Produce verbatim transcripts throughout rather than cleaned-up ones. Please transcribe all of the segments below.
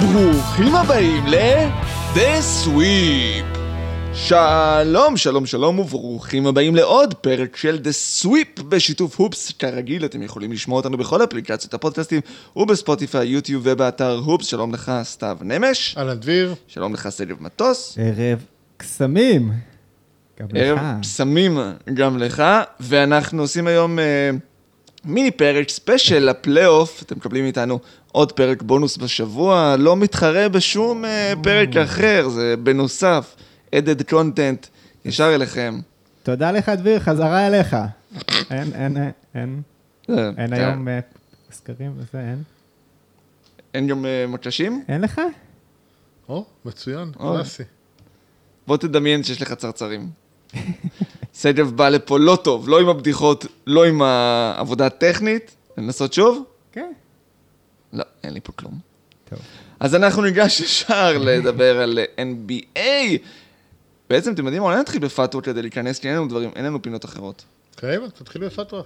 ברוכים הבאים ל-The Sweep. שלום, שלום, שלום וברוכים הבאים לעוד פרק של The Sweep בשיתוף הופס. כרגיל אתם יכולים לשמוע אותנו בכל אפליקציות הפודקאסטים ובספוטיפיי, יוטיוב ובאתר הופס. שלום לך סתיו נמש. אהלן דביר. שלום לך סגב מטוס. ערב קסמים. ערב קסמים גם לך. ואנחנו עושים היום אה, מיני פרק ספיישל לפלייאוף. אתם מקבלים איתנו עוד פרק בונוס בשבוע. לא מתחרה בשום אה, פרק אחר, זה בנוסף. added content, ישר אליכם. תודה לך דביר, חזרה אליך. אין, אין, אין. אין היום סקרים וזה, אין. אין גם מקשים? אין לך? או, מצוין, קלאסי. בוא תדמיין שיש לך צרצרים. סגב בא לפה לא טוב, לא עם הבדיחות, לא עם העבודה הטכנית. ננסות שוב? כן. לא, אין לי פה כלום. טוב. אז אנחנו ניגש ישר לדבר על אן בי איי. בעצם, אתם יודעים, אולי נתחיל בפאטווה כדי להיכנס, כי אין לנו דברים, אין לנו פינות אחרות. קיימה, תתחיל בפאטווה.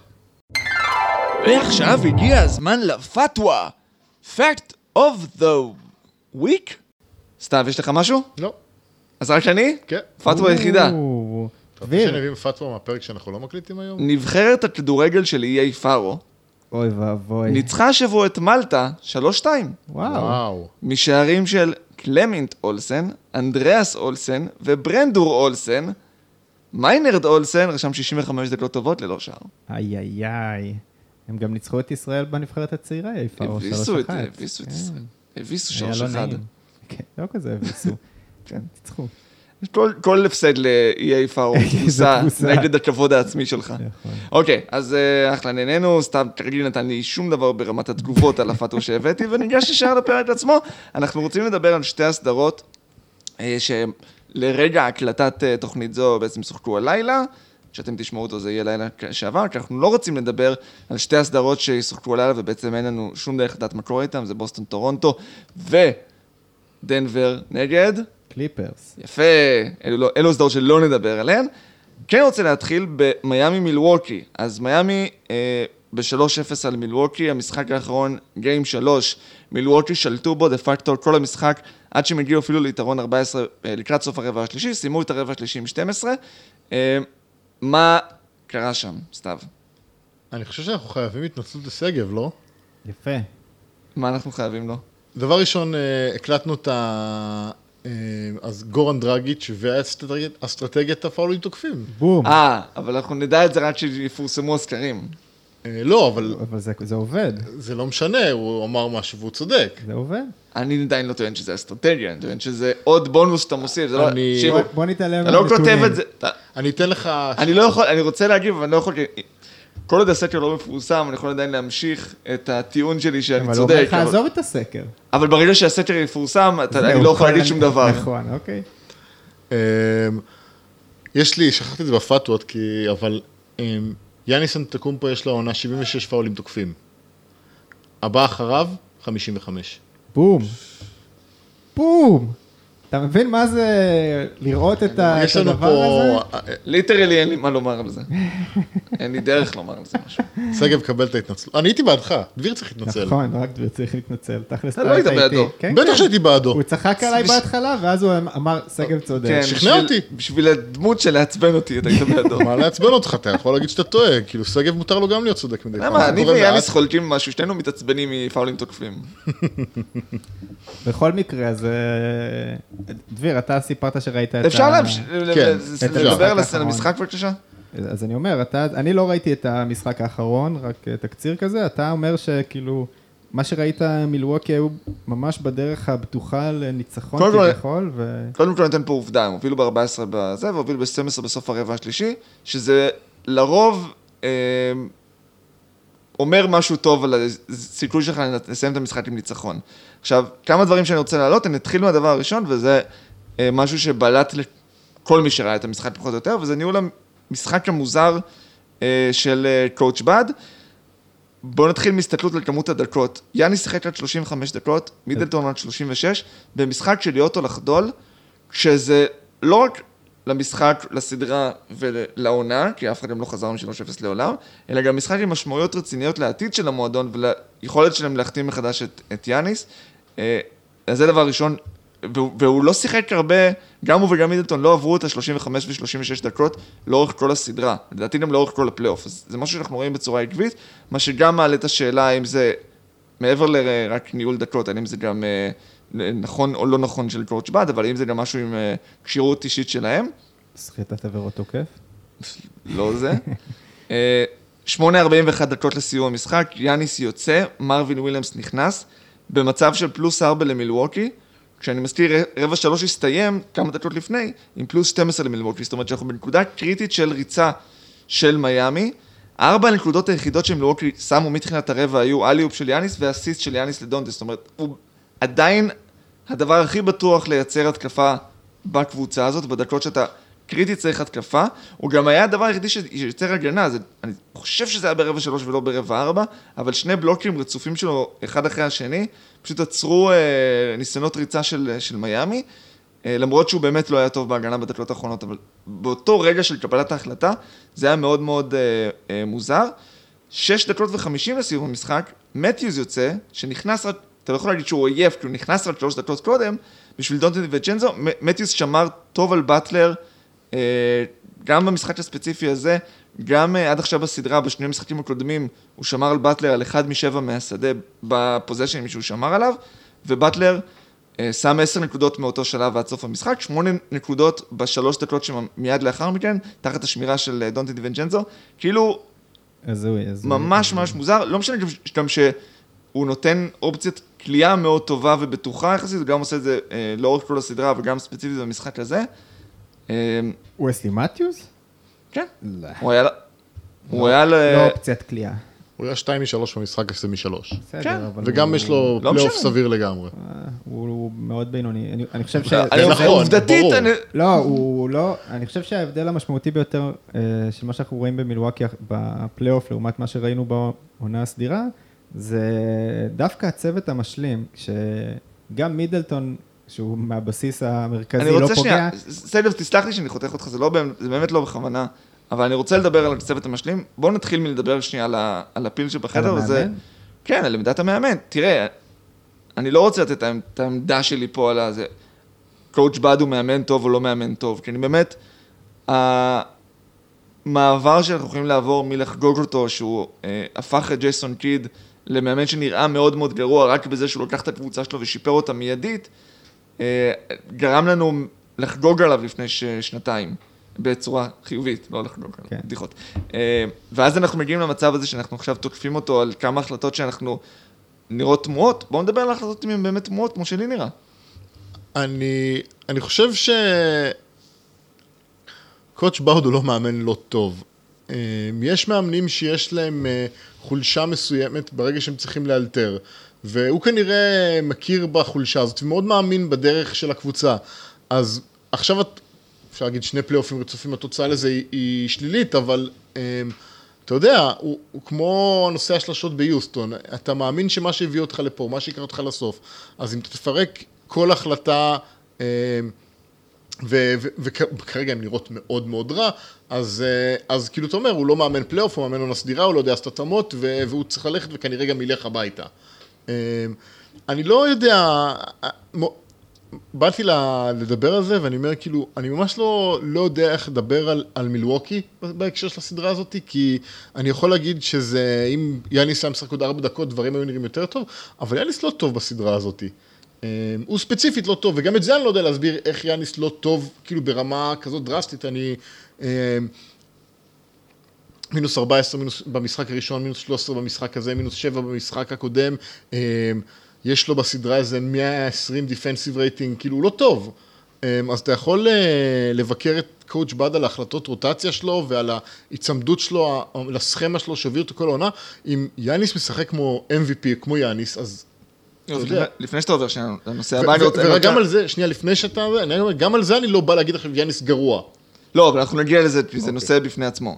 ועכשיו הגיע הזמן לפאטווה. Fact of the week? סתיו, יש לך משהו? לא. אז רק אני? כן. פאטווה היחידה. אתה רוצה שנבין פאטווה מהפרק שאנחנו לא מקליטים היום? נבחרת הכדורגל של איי פארו. אוי ואבוי. ניצחה השבוע את מלטה, שלוש שתיים. וואו. משערים של קלמנט אולסן, אנדריאס אולסן וברנדור אולסן. מיינרד אולסן רשם שישים וחמש דקות טובות ללא שער. איי איי איי. הם גם ניצחו את ישראל בנבחרת הצעירה, איפה? הביסו את הביסו את ישראל. הביסו שלוש אחד. כן, לא כזה הביסו. כן. ניצחו. כל הפסד ל-איי פארו תבוסה נגד הכבוד העצמי שלך. אוקיי, אז אחלה נהנינו, סתם כרגיל נתן לי שום דבר ברמת התגובות על הפאטו שהבאתי, וניגש ישר לפרק עצמו. אנחנו רוצים לדבר על שתי הסדרות שלרגע הקלטת תוכנית זו בעצם שוחקו הלילה, שאתם תשמעו אותו זה יהיה לילה שעבר, כי אנחנו לא רוצים לדבר על שתי הסדרות ששוחקו הלילה, ובעצם אין לנו שום דרך לדעת מה קורה איתם, זה בוסטון טורונטו ודנבר נגד קליפרס. יפה, אלו, לא, אלו הסדרות שלא נדבר עליהן. כן רוצה להתחיל במיימי מילווקי. אז מיימי אה, ב-שלוש אפס על מילווקי, המשחק האחרון, גיים שלוש, מילווקי שלטו בו דה פקטו כל המשחק, עד שהם הגיעו אפילו ליתרון ארבע עשרה אה, לקראת סוף הרבע השלישי, סיימו את הרבע השלישי עם שתים עשרה. אה, מה קרה שם, סתיו? אני חושב שאנחנו חייבים התנצלות לסגב, לא? יפה. מה אנחנו חייבים לו? דבר ראשון, הקלטנו את ה... אז גורן דרגיץ' והאסטרטגיית הפאולים תוקפים. בום. אה, אבל אנחנו נדע את זה רק שיפורסמו הסקרים. לא, אבל... אבל זה, זה עובד. זה לא משנה, הוא אמר משהו והוא צודק. זה עובד. אני עדיין לא טוען שזה אסטרטגיה, אני טוען שזה עוד בונוס שאתה מוסיף. אני... בוא, בוא נתעלם אתה לא כותב את זה. אני אתן לך... אני לא יכול, אני רוצה להגיב, אבל אני לא יכול... כל עוד הסקר לא מפורסם, אני יכול עדיין להמשיך את הטיעון שלי שאני צודק. אבל לא יכול לעזוב את הסקר. אבל ברגע שהסקר יפורסם, אני לא יכול להגיד שום דבר. נכון, אוקיי. יש לי, שכחתי את זה בפאטוות, אבל יאניס אנטקומפו יש לו עונה שבעים ושש פאולים תוקפים. הבא אחריו, חמישים וחמש. בום. בום. אתה מבין מה זה לראות את הדבר הזה? ליטרלי אין לי מה לומר על זה. אין לי דרך לומר על זה משהו. סגב קבל את ההתנצלות. אני הייתי בעדך, דביר צריך להתנצל. נכון, רק דביר צריך להתנצל. אתה לא היית בעדו. בטח שהייתי בעדו. הוא צחק עליי בהתחלה, ואז הוא אמר, סגב צודק. שכנע אותי. בשביל הדמות של להצבן אותי, אתה היית בעדו. מה להצבן אותך? אתה יכול להגיד שאתה טועה. כאילו סגב מותר לו גם להיות צודק מדי. למה? אני ויאניס חולקים משהו, שתינו מתעצבנים מפאולים תוקפים. בכל מקרה, אז דביר, אתה סיפרת שראית את... אפשר לדבר על המשחק בבקשה? אז אני אומר, אני לא ראיתי את המשחק האחרון, רק תקציר כזה, אתה אומר שכאילו, מה שראית מילווקי היו ממש בדרך הבטוחה לניצחון כביכול, ו... קודם כל נותן פה עובדה, הם הובילו ב-ארבע עשרה בזה, והובילו ב-שתים עשרה בסוף הרבע השלישי, שזה לרוב אומר משהו טוב על הסיכוי שלך לסיים את המשחק עם ניצחון. עכשיו, כמה דברים שאני רוצה להעלות, אני אתחיל מהדבר הראשון, וזה משהו שבלט לכל מי שראה את המשחק פחות או יותר, וזה ניהול המשחק המוזר של קואוץ' בד. בואו נתחיל מהסתכלות על כמות הדקות. יאני שיחק עד שלושים וחמש דקות, מידלטון עד שלושים ושש, במשחק של להיות או לחדול, שזה לא רק למשחק, לסדרה ולעונה, כי אף אחד גם לא חזר מ-שלוש אפס לעולם, אלא גם משחק עם משמעויות רציניות לעתיד של המועדון, וליכולת שלהם להחתים מחדש את, את יאניס. אז זה דבר ראשון, והוא, והוא לא שיחק הרבה, גם הוא וגם מידלטון לא עברו את ה-שלושים וחמש ו-שלושים ושש דקות לאורך כל הסדרה, לדעתי גם לאורך כל הפלייאוף, אז זה משהו שאנחנו רואים בצורה עקבית, מה שגם מעלה את השאלה אם זה מעבר לרק ניהול דקות, האם זה גם נכון או לא נכון של קורץ' בד, אבל אם זה גם משהו עם קשירות אישית שלהם. סחיטת עבירות תוקף? לא זה. שמונה ארבעים ואחת דקות לסיום המשחק, יאניס יוצא, מרווין וויליאמס נכנס, במצב של פלוס ארבע למילווקי, כשאני מזכיר, רבע שלוש הסתיים כמה דקות לפני, עם פלוס שתים עשרה למילווקי, זאת אומרת שאנחנו בנקודה קריטית של ריצה של מיימי, ארבע הנקודות היחידות שמילווקי שמו מתחילת הרבע היו אליופ של יאניס והסיסט של יאניס לדונטס, זאת אומרת, הוא עדיין הדבר הכי בטוח לייצר התקפה בקבוצה הזאת, בדקות שאתה קריטי צריך התקפה, הוא גם היה הדבר היחידי שיוצר הגנה, זה, אני חושב שזה היה ברבע שלוש ולא ברבע ארבע, אבל שני בלוקים רצופים שלו, אחד אחרי השני, פשוט עצרו אה, ניסיונות ריצה של, של מיימי, אה, למרות שהוא באמת לא היה טוב בהגנה בדקות האחרונות, אבל באותו רגע של קבלת ההחלטה, זה היה מאוד מאוד אה, אה, מוזר. שש דקות וחמישים לסיום המשחק, מתיוז יוצא, שנכנס רק, אתה לא יכול להגיד שהוא עייף, כי הוא נכנס רק שלוש דקות קודם, בשביל דונטה דיוויצ'נזו, מתיוז שמר טוב על באטלר, גם במשחק הספציפי הזה, גם עד עכשיו בסדרה, בשני המשחקים הקודמים, הוא שמר על באטלר על אחד משבע מהשדה בפוזיישנים שהוא שמר עליו, ובאטלר שם עשר נקודות מאותו שלב ועד סוף המשחק, שמונה נקודות בשלוש דקות שמיד לאחר מכן, תחת השמירה של דונטה דיוויצ'נזו, כאילו ממש ממש מוזר, לא משנה גם שהוא נותן אופציית קליעה מאוד טובה ובטוחה יחסית, הוא גם עושה את זה לאורך כל הסדרה וגם ספציפית במשחק הזה, וסלי מתיוס? כן. לא. הוא היה ל... לא אופציית קליעה. הוא היה שתיים משלוש במשחק עשרה משלוש. בסדר, אבל... וגם יש לו פלייאוף סביר לגמרי. הוא מאוד בינוני. אני חושב ש... נכון, עובדתית, לא, הוא לא... אני חושב שההבדל המשמעותי ביותר של מה שאנחנו רואים במילווקי בפלייאוף, לעומת מה שראינו בעונה הסדירה, זה דווקא הצוות המשלים, שגם מידלטון... שהוא מהבסיס המרכזי לא פוגע. אני רוצה שנייה, סיידב, תסלח לי שאני חותך אותך, זה, לא, זה באמת לא בכוונה, אבל אני רוצה לדבר על הצוות המשלים, בואו נתחיל מלדבר שנייה על, על הפיל שבחדר, על וזה... המאמן? כן, על עמדת המאמן. תראה, אני לא רוצה לתת את העמדה שלי פה על זה, קואוצ' בד הוא מאמן טוב או לא מאמן טוב, כי אני באמת, המעבר שאנחנו יכולים לעבור מלחגוג אותו, שהוא אה, הפך את ג'ייסון קיד למאמן שנראה מאוד מאוד גרוע, רק בזה שהוא לוקח את הקבוצה שלו ושיפר אותה מיידית, גרם לנו לחגוג עליו לפני שנתיים, בצורה חיובית, לא לחגוג עליו, בדיחות. ואז אנחנו מגיעים למצב הזה שאנחנו עכשיו תוקפים אותו על כמה החלטות שאנחנו נראות תמוהות. בואו נדבר על החלטות אם הן באמת תמוהות, כמו שלי נראה. אני, אני חושב ש... קואוצ' בד הוא לא מאמן לא טוב. יש מאמנים שיש להם חולשה מסוימת ברגע שהם צריכים לאלתר. והוא כנראה מכיר בחולשה הזאת, ומאוד מאמין בדרך של הקבוצה. אז עכשיו, אפשר להגיד, שני פלייאופים רצופים, התוצאה לזה היא, היא שלילית, אבל אתה יודע, הוא, הוא כמו נושא השלשות ביוסטון, אתה מאמין שמה שהביא אותך לפה, מה שיקרה אותך לסוף, אז אם אתה תפרק כל החלטה, וכרגע הן נראות מאוד מאוד רע, אז, אז כאילו אתה אומר, הוא לא מאמן פלייאוף, הוא מאמן עונה סדירה, הוא לא יודע לעשות התאמות, והוא צריך ללכת וכנראה גם ילך הביתה. אני לא יודע, באתי לדבר על זה ואני אומר כאילו, אני ממש לא, לא יודע איך לדבר על, על מילווקי בהקשר של הסדרה הזאת, כי אני יכול להגיד שזה, אם יאניס היה משחק עוד ארבע דקות, דברים היו נראים יותר טוב, אבל יאניס לא טוב בסדרה הזאת. הוא ספציפית לא טוב, וגם את זה אני לא יודע להסביר איך יאניס לא טוב, כאילו ברמה כזאת דרסטית, אני... מינוס ארבע עשרה מינוס במשחק הראשון, מינוס שלוש עשרה במשחק הזה, מינוס שבע במשחק הקודם, יש לו בסדרה איזה מאה ועשרים דיפנסיב רייטינג, כאילו הוא לא טוב. אז אתה יכול לבקר את קואוצ' בד על ההחלטות רוטציה שלו ועל ההצמדות שלו, לסכמה שלו שהביא אותו כל העונה. אם יאניס משחק כמו אם וי פי, כמו יאניס, אז... לפני שאתה עובר שנייה, לנושא הבא, אני רוצה... וגם על זה, שנייה לפני שאתה... גם על זה אני לא בא להגיד לכם יאניס גרוע. לא, אבל אנחנו נגיע לזה, כי זה נושא בפני עצמו.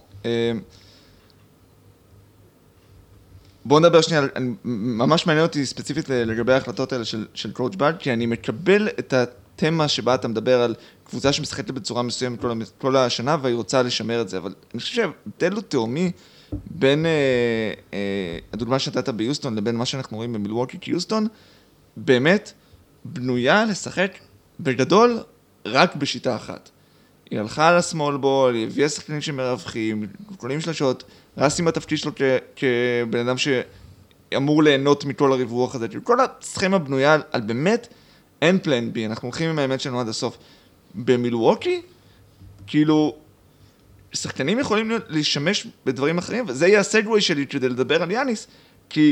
בואו נדבר שנייה, ממש מעניין אותי ספציפית לגבי ההחלטות האלה של, של קואוצ' בד, כי אני מקבל את התמה שבה אתה מדבר על קבוצה שמשחקת בצורה מסוימת כל, כל השנה, והיא רוצה לשמר את זה, אבל אני חושב שהבדל הוא תאומי בין אה, אה, הדוגמה שנתת ביוסטון לבין מה שאנחנו רואים במילווקי, כי יוסטון באמת בנויה לשחק בגדול רק בשיטה אחת. היא הלכה על הסמול בול, היא הביאה שחקנים שמרווחים, קולים שלשות, רס עם התפקיד שלו כ- כבן אדם שאמור ליהנות מכל הריווח הזה. כל הסכמה בנויה על באמת אין פלן בי, אנחנו הולכים עם האמת שלנו עד הסוף. במילווקי, כאילו, שחקנים יכולים להשתמש בדברים אחרים, וזה יהיה הסגווי שלי כדי לדבר על יאניס, כי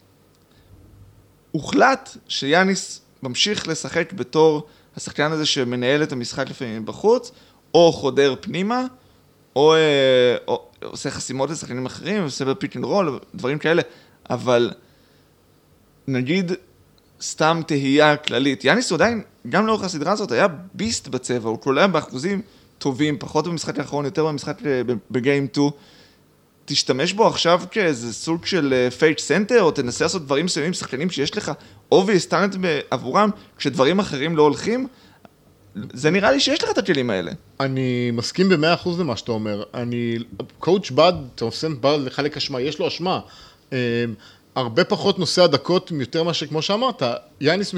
הוחלט שיאניס ממשיך לשחק בתור השחקן הזה שמנהל את המשחק לפעמים בחוץ, או חודר פנימה, או, או עושה חסימות לשחקנים אחרים, עושה בפיק אנד רול, דברים כאלה, אבל נגיד סתם תהייה כללית. יאניס הוא עדיין, גם לאורך הסדרה הזאת, היה ביסט בצבע, הוא קולע באחוזים טובים, פחות במשחק האחרון, יותר במשחק בגיים שתיים. תשתמש בו עכשיו כאיזה סוג של פייק סנטר, או תנסה לעשות דברים מסוימים, שחקנים שיש לך obvious talent עבורם, כשדברים אחרים לא הולכים, זה נראה לי שיש לך את הכלים האלה. אני מסכים ב-מאה אחוז למה שאתה אומר. אני, קואוץ' בד, תופסן בד לחלק אשמה, יש לו אשמה. הרבה פחות נושא הדקות, יותר מה שכמו שאמרת, יאניס,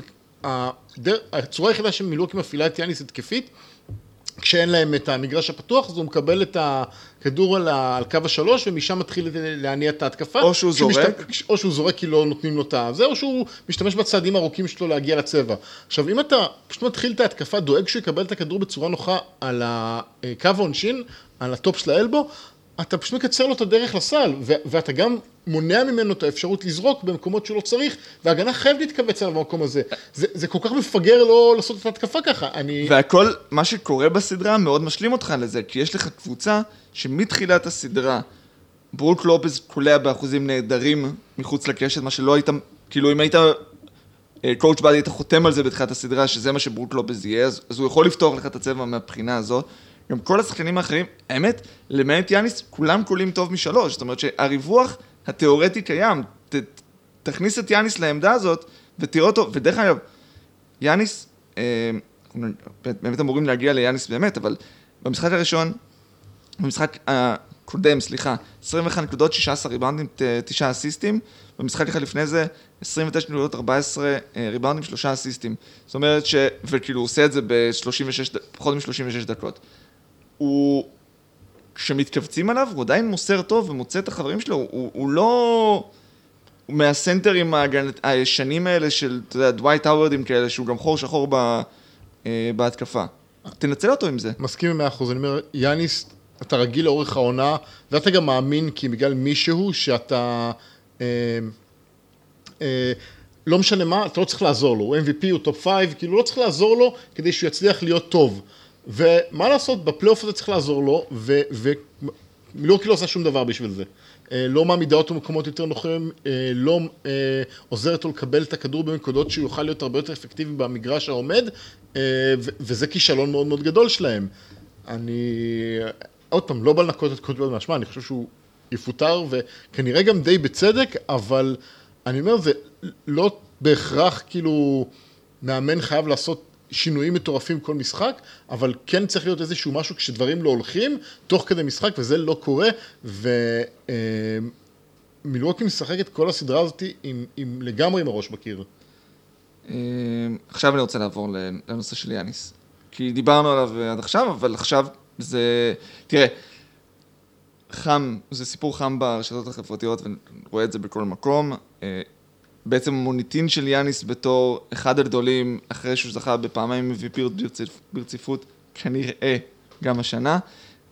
הצורה היחידה שמילואקי מפעילה את יאניס התקפית, כשאין להם את המגרש הפתוח, אז הוא מקבל את הכדור על, על קו השלוש, ומשם מתחיל להניע את ההתקפה. או שהוא זורק. משת... או שהוא זורק כי לא נותנים לו את זה, או שהוא משתמש בצעדים ארוכים שלו להגיע לצבע. עכשיו, אם אתה פשוט מתחיל את ההתקפה, דואג שהוא יקבל את הכדור בצורה נוחה על הקו העונשין, על הטופ של האלבו, אתה פשוט מקצר לו את הדרך לסל, ו- ואתה גם מונע ממנו את האפשרות לזרוק במקומות שהוא לא צריך, וההגנה חייב להתכווץ עליו במקום הזה. זה, זה כל כך מפגר לא לעשות את ההתקפה ככה. אני... והכל, מה שקורה בסדרה מאוד משלים אותך לזה, כי יש לך קבוצה שמתחילת הסדרה, ברוק לופז קולע באחוזים נהדרים מחוץ לקשת, מה שלא היית, כאילו אם היית, קואוץ' בד היית חותם על זה בתחילת הסדרה, שזה מה שברוק לופז יהיה, אז, אז הוא יכול לפתוח לך את הצבע מהבחינה הזאת, גם כל השחקנים האחרים, האמת, למעט יאניס, כולם קולים טוב משלוש. זאת אומרת שהריווח התיאורטי קיים. ת, תכניס את יאניס לעמדה הזאת ותראה אותו. ודרך אגב, יאניס, אה, באמת אמורים להגיע ליאניס באמת, אבל במשחק הראשון, במשחק הקודם, סליחה, עשרים ואחת נקודות, שישה עשר ריבאונדים, תשעה אסיסטים. במשחק אחד לפני זה, עשרים ותשע נקודות, ארבע עשרה ריבאונדים, שלושה אסיסטים. זאת אומרת ש... וכאילו הוא עושה את זה ב-שלושים ושש, פחות מ-שלושים ושש דקות. הוא, כשמתכווצים עליו, הוא עדיין מוסר טוב ומוצא את החברים שלו, הוא, הוא לא... הוא מהסנטרים הישנים האלה של, אתה יודע, דווייט האוורדים כאלה, שהוא גם חור שחור ב, בהתקפה. תנצל אותו עם זה. מסכים ב-מאה אחוז, אני אומר, יאניס, אתה רגיל לאורך העונה, ואתה גם מאמין, כי בגלל מישהו שאתה... אה, אה, לא משנה מה, אתה לא צריך לעזור לו, הוא אם וי פי, הוא טופ חמש, כאילו לא צריך לעזור לו כדי שהוא יצליח להיות טוב. ומה לעשות, בפלייאוף הזה צריך לעזור לו, ומילואקי לא עושה שום דבר בשביל זה. לא מעמידה אותו במקומות יותר נוחים, לא עוזרת לו לקבל את הכדור במקודות שהוא יוכל להיות הרבה יותר אפקטיבי במגרש העומד, וזה כישלון מאוד מאוד גדול שלהם. אני, עוד פעם, לא בא לנקות את קואוץ' בד מהאשמה, אני חושב שהוא יפוטר, וכנראה גם די בצדק, אבל אני אומר, זה לא בהכרח כאילו מאמן חייב לעשות שינויים מטורפים כל משחק, אבל כן צריך להיות איזשהו משהו כשדברים לא הולכים, תוך כדי משחק, וזה לא קורה, ומילואקי משחק את כל הסדרה הזאת עם, עם לגמרי עם הראש בקיר. עכשיו אני רוצה לעבור לנושא של יאניס, כי דיברנו עליו עד עכשיו, אבל עכשיו זה, תראה, חם, זה סיפור חם ברשתות החברתיות, ורואה את זה בכל מקום, בעצם המוניטין של יאניס בתור אחד הגדולים, אחרי שהוא זכה בפעמיים אם וי פי ברציפות, כנראה גם השנה,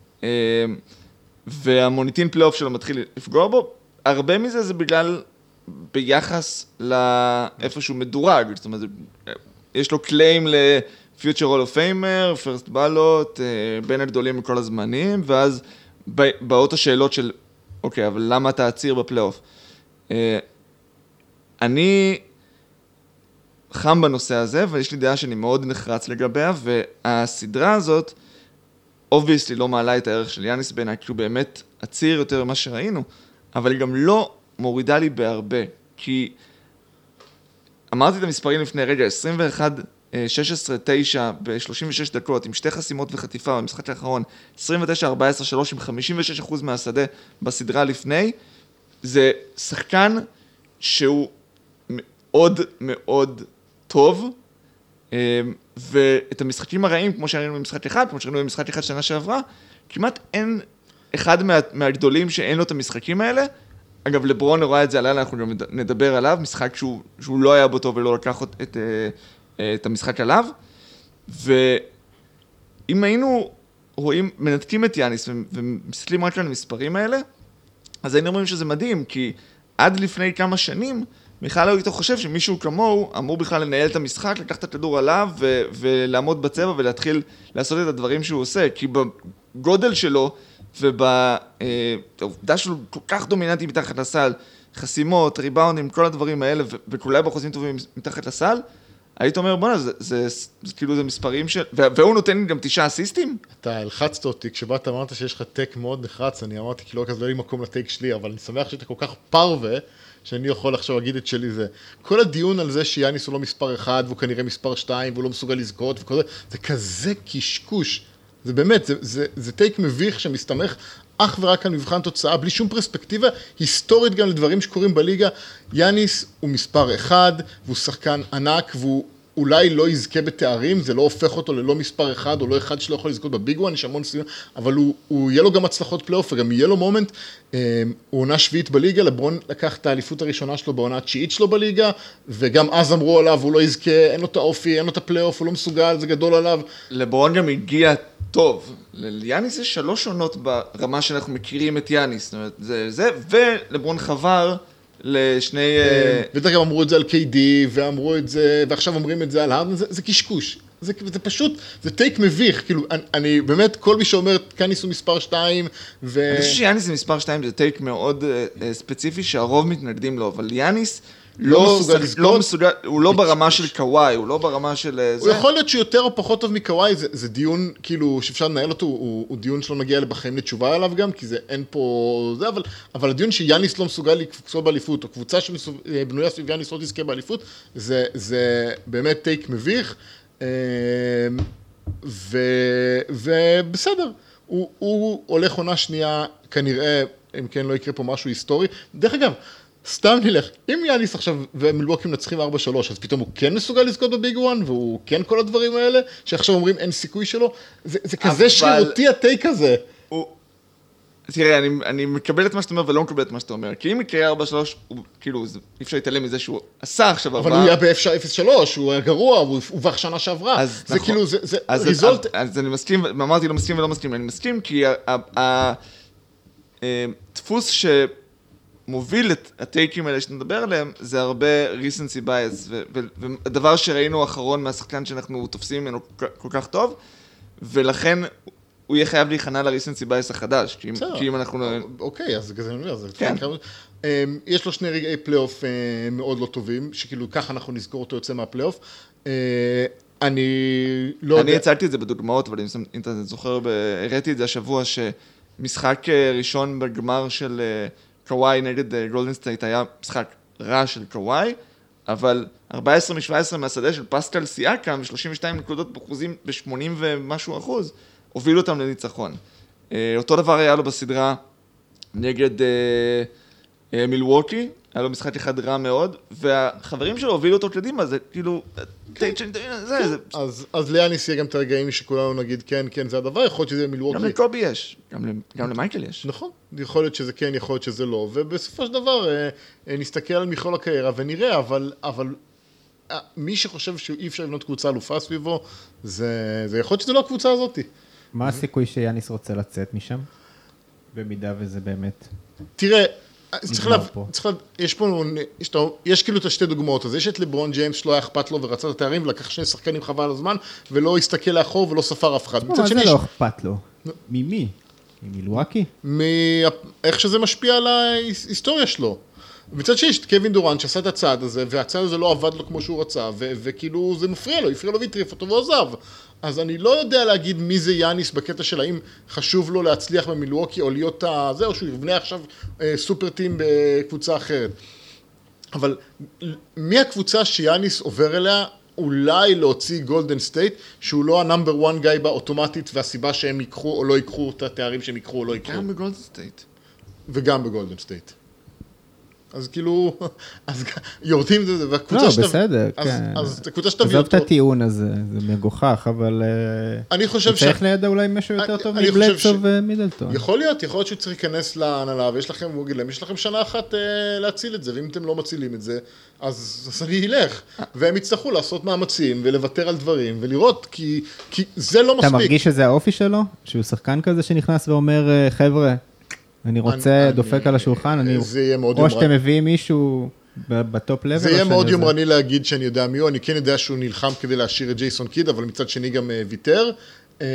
והמוניטין פלייאוף שלו מתחיל לפגוע בו, הרבה מזה זה בגלל ביחס לאיפה שהוא מדורג, זאת אומרת, יש לו קליים ל-Future Hall of Famer, First Ballot, בין הגדולים מכל הזמנים, ואז באות השאלות של, אוקיי, אבל למה אתה עציר בפלייאוף? אני חם בנושא הזה, ויש לי דעה שאני מאוד נחרץ לגביה, והסדרה הזאת, obviously לא מעלה את הערך של יאניס בעיניי, כי הוא באמת עציר יותר ממה שראינו, אבל היא גם לא מורידה לי בהרבה, כי אמרתי את המספרים לפני רגע, עשרים ואחת שש עשרה תשע ב-שלושים ושש דקות, עם שתי חסימות וחטיפה במשחק האחרון, עשרים ותשע ארבע עשרה שלוש עם חמישים ושש אחוז מהשדה בסדרה לפני, זה שחקן שהוא מאוד מאוד טוב, ואת המשחקים הרעים, כמו שראינו במשחק אחד, כמו שראינו במשחק אחד שנה שעברה, כמעט אין אחד מה, מהגדולים שאין לו את המשחקים האלה. אגב, לברון רואה את זה הלילה, אנחנו גם נדבר עליו, משחק שהוא, שהוא לא היה בו טוב ולא לקח את, את, את המשחק עליו. ואם היינו רואים, מנתקים את יאניס ומסתכלים רק על המספרים האלה, אז היינו אומרים שזה מדהים, כי עד לפני כמה שנים, מיכל לא היית חושב שמישהו כמוהו אמור בכלל לנהל את המשחק, לקחת את הכדור עליו ו- ולעמוד בצבע ולהתחיל לעשות את הדברים שהוא עושה, כי בגודל שלו ובעובדה שלו כל כך דומיננטי מתחת לסל, חסימות, ריבאונדים, כל הדברים האלה, ו- וכולי בחוזים טובים מתחת לסל, היית אומר, בוא'נה, זה, זה, זה, זה כאילו זה מספרים של... והוא נותן גם תשעה אסיסטים? אתה הלחצת אותי, כשבאת אמרת שיש לך טק מאוד נחרץ, אני אמרתי, כאילו, כזה לא יהיה לי מקום לטק שלי, אבל אני שמח שאתה כל כך פרווה, שאני יכול עכשיו להגיד את שלי זה. כל הדיון על זה שיאניס הוא לא מספר אחד, והוא כנראה מספר שתיים, והוא לא מסוגל לזכות, וכל זה, זה כזה קשקוש. זה באמת, זה, זה, זה טייק מביך שמסתמך אך ורק על מבחן תוצאה, בלי שום פרספקטיבה היסטורית גם לדברים שקורים בליגה. יאניס הוא מספר אחד, והוא שחקן ענק, והוא אולי לא יזכה בתארים, זה לא הופך אותו ללא מספר אחד, או לא אחד שלא יכול לזכות בביג וואן, יש המון סיום, אבל הוא, הוא יהיה לו גם הצלחות פלייאוף, וגם יהיה לו מומנט, הוא עונה שביעית בליגה, לברון לקח את האליפות הראשונה שלו בעונה התשיעית שלו בליגה, וגם אז אמרו עליו, הוא לא יזכה, אין לו את האופי, אין לו את הפלייאוף, הוא לא מסוגל, זה גדול עליו. לברון גם הגיע טוב, ליאניס יש שלוש עונות ברמה שאנחנו מכירים את יאניס, זאת אומרת, זה, זה, ולברון חבר, לשני... ודרך גם אמרו את זה על קיי די, ואמרו את זה, ועכשיו אומרים את זה על הארדן, זה, זה קשקוש. זה, זה פשוט, זה טייק מביך, כאילו, אני, אני באמת, כל מי שאומר, יאניס הוא מספר שתיים, ו... אני חושב שיאניס זה מספר שתיים, זה טייק מאוד uh, ספציפי, שהרוב מתנגדים לו, אבל יאניס לא, לא מסוגל לזכות. לא מסוגל, הוא לא ברמה של קוואי, הוא לא ברמה של... הוא זה. יכול להיות שיותר או פחות טוב מקוואי, זה, זה דיון, כאילו, שאפשר לנהל אותו, הוא, הוא דיון שלא נגיע בחיים לתשובה עליו גם, כי זה אין פה... זה, אבל, אבל הדיון שיאניס לא מסוגל לקפוץ באליפות, או קבוצה שבנויה סביב יאניס לא תזכה באליפות, זה, זה באמת טייק מביך, ו, ובסדר, הוא, הוא הולך עונה שנייה, כנראה, אם כן לא יקרה פה משהו היסטורי. דרך אגב, סתם נלך, אם יאניס עכשיו ומילווקי מנצחים ארבע שלוש, אז פתאום הוא כן מסוגל לזכות בביג וואן, והוא כן כל הדברים האלה, שעכשיו אומרים אין סיכוי שלו, זה, זה כזה אבל... שרירותי הטייק הזה. הוא... תראה, אני, אני מקבל את מה שאתה אומר ולא מקבל את מה שאתה אומר, כי אם יקרה ארבע שלוש, הוא, כאילו, זה, אי אפשר להתעלם מזה שהוא עשה עכשיו אבל הבא. הוא היה ב-אפס שלוש, הוא היה גרוע, הוא הובך שנה שעברה. אז זה נכון. כאילו, זה, זה אז, ריזולט... אז, אז אני מסכים, אמרתי לא מסכים ולא מסכים, אני מסכים כי הדפוס ש... מוביל את הטייקים האלה שנדבר עליהם, זה הרבה recency bias, והדבר שראינו האחרון מהשחקן שאנחנו תופסים ממנו כל כך טוב, ולכן הוא יהיה חייב להיכנע ל-recency bias החדש, כי אם אנחנו... אוקיי, אז זה אומר, זה... כן. יש לו שני רגעי פלייאוף מאוד לא טובים, שכאילו ככה אנחנו נזכור אותו יוצא מהפלייאוף. אני לא יודע... אני הצלתי את זה בדוגמאות, אבל אם אתה זוכר, הראיתי את זה השבוע, שמשחק ראשון בגמר של... קוואי נגד גולדן סטייט היה משחק רע של קוואי, אבל ארבע עשרה משבע עשרה מהשדה של פסקל סיאקם, שלושים ושתיים נקודות באחוזים ב-שמונים ומשהו אחוז, הובילו אותם לניצחון. אותו דבר היה לו בסדרה נגד מילווקי, היה לו משחק אחד רע מאוד, והחברים שלו הובילו אותו קדימה, זה כאילו... אז ליאניס יהיה גם את הרגעים שכולנו נגיד כן, כן, זה הדבר, יכול להיות שזה מילווקי. גם לקובי יש, גם למייקל יש. נכון, יכול להיות שזה כן, יכול להיות שזה לא, ובסופו של דבר נסתכל על מכלול הקריירה ונראה, אבל מי שחושב שאי אפשר לבנות קבוצה אלופה סביבו, זה יכול להיות שזה לא הקבוצה הזאת. מה הסיכוי שיאניס רוצה לצאת משם? במידה וזה באמת... תראה, צריך לה, צריך לה, יש פה, יש, יש כאילו את השתי דוגמאות, אז יש את לברון ג'יימס שלא היה אכפת לו ורצה את התארים ולקח שני שחקנים חבל על הזמן ולא הסתכל לאחור ולא ספר אף אחד. מה זה לא אכפת לו? ממי? ממילווקי? מאיך שזה משפיע על ההיסטוריה שלו. מצד שיש את קווין דורנט שעשה את הצעד הזה, והצעד הזה לא עבד לו כמו שהוא רצה, ו- וכאילו זה מפריע לו, הפריע לו והטריף אותו ועוזב. אז אני לא יודע להגיד מי זה יאניס בקטע של האם חשוב לו להצליח במילווקי או להיות זה, או שהוא יבנה עכשיו אה, סופר טים בקבוצה אחרת. אבל מי הקבוצה שיאניס עובר אליה? אולי להוציא גולדן סטייט, שהוא לא הנאמבר וואן גאי בה אוטומטית, והסיבה שהם ייקחו או לא ייקחו את התארים שהם ייקחו או לא ייקחו. גם בגולדן סטייט. וגם בגולדן סטייט. אז כאילו, אז יורדים את זה, והקבוצה לא, שתב... בסדר, אז, כן. אז הקבוצה שתביא עזוב את אותו... הטיעון הזה, זה מגוחך, אבל... אני חושב ש... צריך לידע אולי משהו יותר אני- טוב אני חושב מבלדסו ש- ומידלטון. יכול להיות, יכול להיות שהוא צריך להיכנס להנהלה, ויש לכם, הוא גילה, יש לכם שנה אחת אה, להציל את זה, ואם אתם לא מצילים את זה, אז, אז אני אלך. והם יצטרכו לעשות מאמצים, ולוותר על דברים, ולראות, כי, כי זה לא אתה מספיק. מרגיש שזה האופי שלו? שהוא שחקן כזה שנכנס ואומר, "אה, חבר'ה, אני רוצה אני- דופק על השולחן, אני... זה יהיה מאוד או יומרני. שאתם מביאים מישהו ב- בטופ לבל. זה או יהיה שאני מאוד זה- יומרני להגיד שאני יודע מי הוא, אני כן יודע שהוא נלחם כדי להשאיר את ג'ייסון קיד, אבל מצד שני גם אה, ויתר. אה,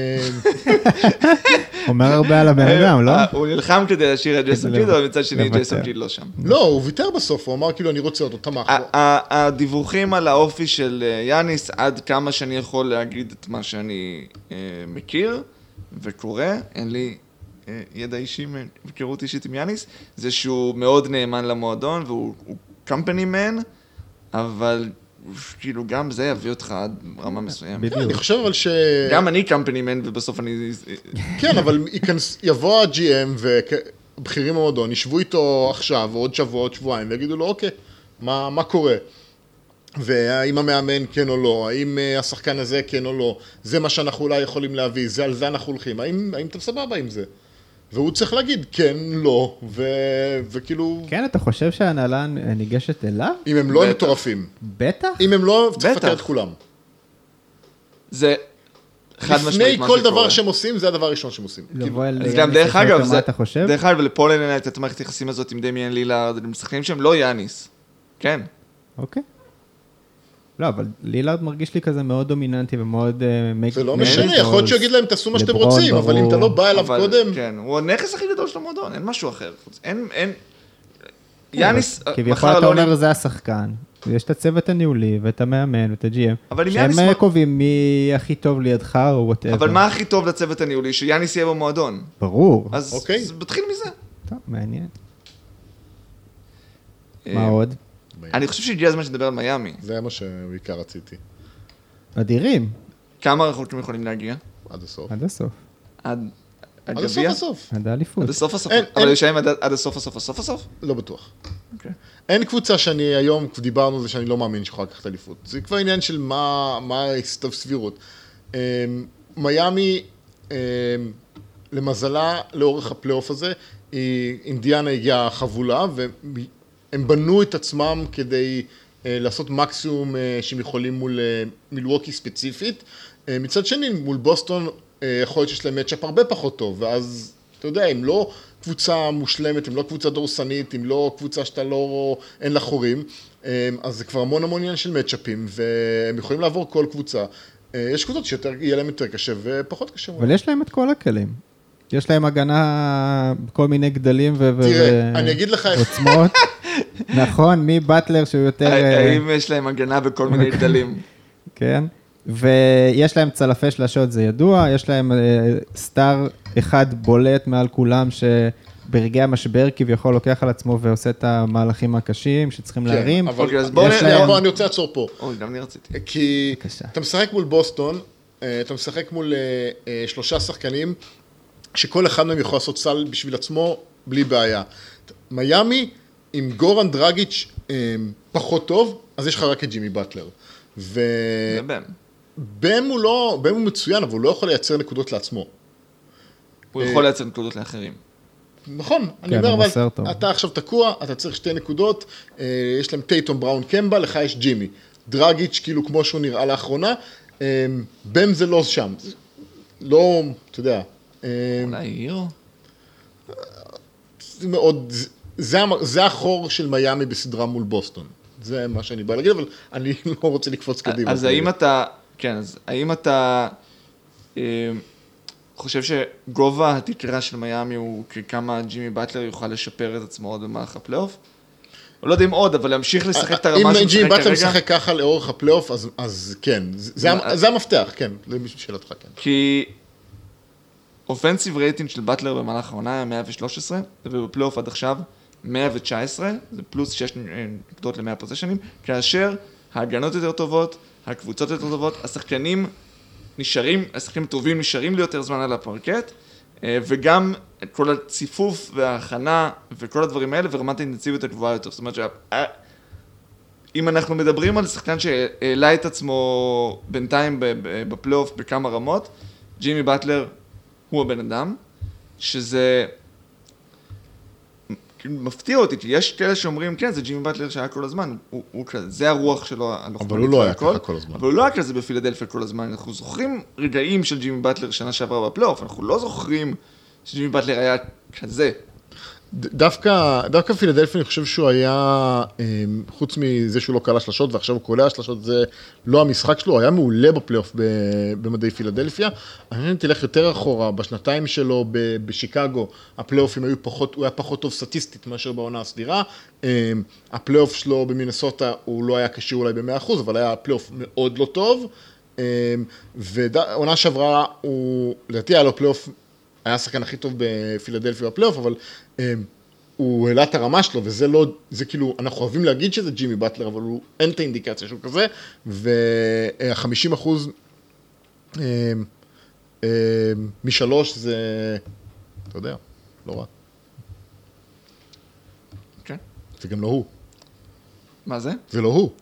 אומר הרבה על הבן אדם, לא? אה, הוא נלחם כדי להשאיר את ג'ייסון כדי קיד, אבל מצד שני לוותר. ג'ייסון קיד לא שם. לא, הוא ויתר בסוף, הוא אמר כאילו אני רוצה אותו, תמך ה- בו. ה- הדיווחים על האופי של אה, יאניס, עד כמה שאני יכול להגיד את מה שאני אה, מכיר וקורא, אין לי אה, ידע אישי, היכרות אישית עם יאניס, זה שהוא מאוד נאמן למועדון, והוא company man, אבל כאילו גם זה יביא אותך עד רמה מסוימת. בדיוק. אני חושב אבל ש... גם אני company man, ובסוף אני... כן, אבל ייכנס- יבוא ה-ג'י אם ובכירים במועדון, ישבו איתו עכשיו, או עוד שבוע, עוד שבועיים, ויגידו לו, אוקיי, מה, מה קורה? והאם המאמן כן או לא, האם אה, השחקן הזה כן או לא, זה מה שאנחנו אולי יכולים להביא, זה על זה אנחנו הולכים, האם, האם אתם סבבה עם זה? והוא צריך להגיד כן, לא, ו... וכאילו, כן, אתה חושב שההנהלה ניגשת אליו? אם הם לא בטח. מטורפים, בטח. אם הם לא, צריך בטח. לפטר את כולם. זה חד משמעית לפני מה כל שקורה. דבר שהם עושים, זה הדבר הראשון שהם עושים. לבוא אל... אז גם דרך אגב, מה זה, אתה חושב? דרך אגב, לפול אין את המערכת היחסים הזאת עם דמיאן לילארד, הם משחקים שהם לא יאניס. כן. אוקיי. לא, אבל לילארד מרגיש לי כזה מאוד דומיננטי ומאוד... uh, זה לא make משנה, balls. יכול להיות שיגיד להם, תעשו מה שאתם לברון, רוצים, אבל אם אתה לא בא אליו אבל, קודם, כן, הוא הנכס הכי גדול של המועדון, אין משהו אחר. אין, אין... יאניס, כביכול מחר אתה לא... אומר זה השחקן, ויש את הצוות הניהולי ואת המאמן ואת ה-ג'י אם, אבל אם שהם יאניס- אה, קובעים מי הכי טוב לידך או וואטאבר. אבל מה הכי טוב לצוות הניהולי? שיאניס יהיה במועדון. ברור. אז אוקיי. אז מתחיל מזה. טוב, מעניין. אה, מה עוד? אני חושב שהגיע הזמן שנדבר על מיאמי. זה מה שבעיקר רציתי, אדירים. כמה רחוק הם יכולים להגיע? עד הסוף. עד הסוף. עד עד הסוף הגביע? הסוף, עד האליפות. עד הסוף הסוף. אין- אבל אין- יש להם עד- עד הסוף הסוף הסוף הסוף? לא בטוח. אוקיי. אין קבוצה שאני היום, דיברנו על זה שאני לא מאמין שיכולה לקחת אליפות. זה כבר עניין של מה, מה הסבירות. אמ, מיאמי, אמ, למזלה, לאורך הפלייאוף הזה, היא- אינדיאנה הגיעה חבולה, והם בנו את עצמם כדי אה, לעשות מקסימום אה, שהם יכולים מול אה, מילווקי ספציפית. אה, מצד שני, מול בוסטון, אה, יכול להיות שיש להם מצ'אפ הרבה פחות טוב, ואז, אתה יודע, הם לא קבוצה מושלמת, הם לא קבוצה דורסנית, הם לא קבוצה שאתה לא, אין לה חורים, אה, אז זה כבר המון המון עניין של מצ'אפים, והם יכולים לעבור כל קבוצה. אה, יש קבוצות שיהיה להם יותר קשה ופחות קשה. אבל יש להם את כל הכלים. יש להם הגנה בכל מיני גדלים ו... תראה, ו- אני אגיד לך איך, עוצמות. נכון, מבטלר שהוא יותר... אה, האם יש להם הגנה בכל מיני גדלים? כן, ויש להם צלפי שלשות, זה ידוע, יש להם אה, סטאר אחד בולט מעל כולם, שברגעי המשבר כביכול לוקח על עצמו ועושה את המהלכים הקשים שצריכים כן, להרים. אבל אוקיי, אז בואו יש נ- להם- בוא, אני רוצה לעצור פה. אוי, גם אני רציתי. כי בבקשה. אתה משחק מול בוסטון, אה, אתה משחק מול אה, אה, שלושה שחקנים, שכל אחד מהם יכול לעשות סל בשביל עצמו, בלי בעיה. מיאמי, עם גורן דרגיץ' אה, פחות טוב, אז יש לך רק את ג'ימי באטלר. ו... זה בם. בם הוא לא, בם הוא מצוין, אבל הוא לא יכול לייצר נקודות לעצמו. הוא יכול לייצר נקודות לאחרים. נכון, אני כן, אומר, הוא אבל מוסר טוב. אתה עכשיו תקוע, אתה צריך שתי נקודות, אה, יש להם טייטום בראון קמבה, לך יש ג'ימי. דרגיץ' כאילו כמו שהוא נראה לאחרונה, אה, בם זה לא שם. לא, אתה יודע, אה, אולי הירו? זה מאוד, זה- זה, המ- זה החור של מיאמי בסדרה מול בוסטון. זה מה שאני בא להגיד, אבל אני לא רוצה לקפוץ קדימה. אז האם אתה, כן, אז האם אתה אה, חושב שגובה התקרה של מיאמי הוא ככמה ג'ימי באטלר יוכל לשפר את עצמו עוד במהלך הפלייאוף? או לא יודע אם עוד, אבל להמשיך לשחק את הרמה אם שהוא ג'ימי משחק באטלר כרגע? משחק ככה לאורך הפלייאוף, אז, אז כן, זה, זה, מה- זה המפתח, כן, לשאלתך, כן. כי אופנסיב רייטינג של באטלר במהלך העונה היה מאה ושלוש עשרה, ובפלייאוף עד עכשיו מאה ותשע עשרה, זה פלוס שש נקודות ל-מאה פוזיישנים, כאשר ההגנות יותר טובות, הקבוצות יותר טובות, השחקנים נשארים, השחקנים הטובים נשארים ליותר זמן על הפרקט, וגם כל הציפוף וההכנה וכל הדברים האלה, ורמת האינטנסיביות הגבוהה יותר. זאת אומרת שאם אנחנו מדברים על שחקן שהעלה את עצמו בינתיים בפלייאוף בכמה רמות, ג'ימי באטלר הוא הבן אדם, שזה מפתיע אותי, כי יש כאלה שאומרים, כן, זה ג'ימי באטלר שהיה כל הזמן, הוא, הוא, זה הרוח שלו, אבל הוא לא היה ככה כל הזמן. אבל הוא לא היה כזה בפילדלפיה כל הזמן, אנחנו זוכרים רגעים של ג'ימי באטלר שנה שעברה בפלייאוף, אנחנו לא זוכרים שג'ימי באטלר היה כזה. דווקא, דווקא פילדלפיה, אני חושב שהוא היה, חוץ מזה שהוא לא קלע שלשות, ועכשיו הוא קולע שלשות, זה לא המשחק שלו, הוא היה מעולה בפלייאוף במדעי פילדלפיה. אני תלך יותר אחורה, בשנתיים שלו בשיקגו, הפלייאופים היו פחות, הוא היה פחות טוב סטטיסטית מאשר בעונה הסדירה. הפלייאוף שלו במינסוטה, הוא לא היה קשור אולי ב-מאה אחוז, אבל היה פלייאוף מאוד לא טוב. ועונה שעברה, הוא, לדעתי היה לו פלייאוף, היה השחקן הכי טוב בפילדלפיה בפלייאוף, אבל הוא העלה את הרמה שלו, וזה לא, זה כאילו, אנחנו אוהבים להגיד שזה ג'ימי באטלר, אבל הוא אין את האינדיקציה שהוא כזה, וה-חמישים אחוז משלוש זה, אתה יודע, לא רע. כן. זה גם לא הוא. מה זה? זה לא הוא.